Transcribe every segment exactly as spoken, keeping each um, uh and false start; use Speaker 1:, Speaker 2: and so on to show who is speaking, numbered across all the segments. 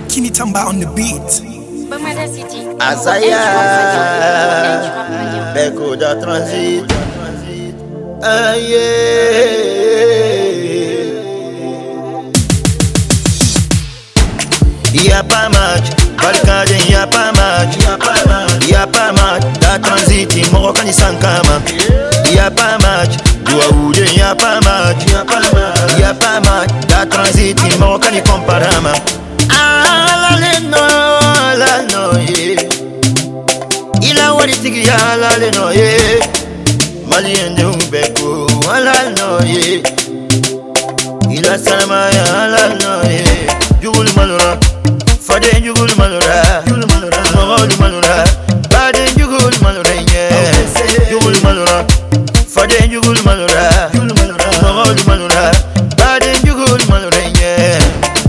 Speaker 1: Kini Tamba on the beat.
Speaker 2: Azaya, Beko da transit. Aye. Y'a pas match, Balkade y'a pas match, y'a pas match, la transit, Moroccan Sankama. Y'a pas match, Douaoudé y'a pas match, y'a pas match, la transit, Moroccan Comparama. Ah la no, la no yeah. Ila wadi tigi ya la le no yeah. Malien de umbeko, la no yeah. Ila salama ya la no yeah. Jugul malura, fade jugul malura, mogol malura, bade jugul malura yeah. Jugul malura, fade jugul malura, mogol malura, bade jugul malura yeah.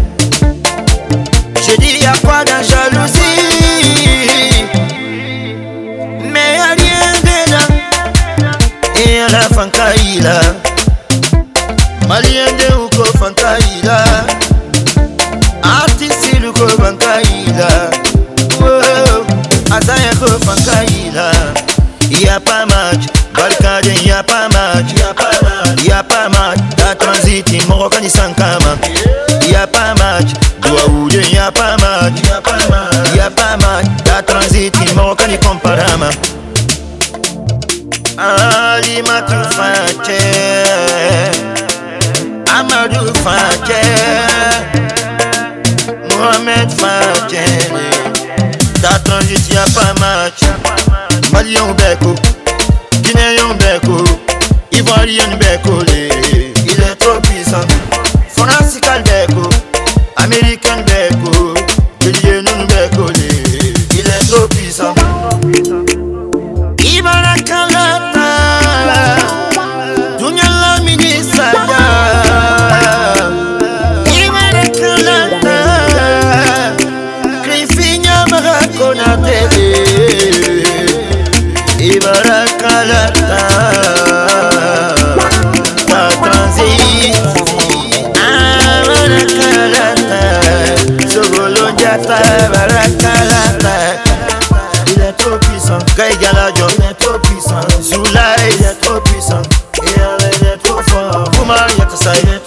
Speaker 2: J'ai dit y'a pas de jalousie, mais y'a rien dedans. Et y'a la fankaïla, malien de ouko fankaïla, artiste luko fankaïla, wow, azaya ko fankaïla. Y'a pas match, Balkade y'a pas match, y'a pas match, la transit, Moroccan Sankama. Y'a pas match, Douaoudé y'a pas match, y'a pas match, la transit, Moroccan Comparama. Ali Matou Fache, Amadou Fache, Mohamed Fache. La transit y'a pas match, Malien Beko, Guinéen Beko, Ivoirien Beko, il est trop puissant. Français Beko, Américain Beko, Julien Beko, il est trop puissant. Ibara Kalata, Dunya la Minisaya, Ibara Kalata, Grifinya Marakona Tele, Ibara Kalata, la transit. Il est trop puissant, Gaïgala Diop, il est trop puissant, Zoula il est trop puissant, il est trop fort, Oumar Yatasa il est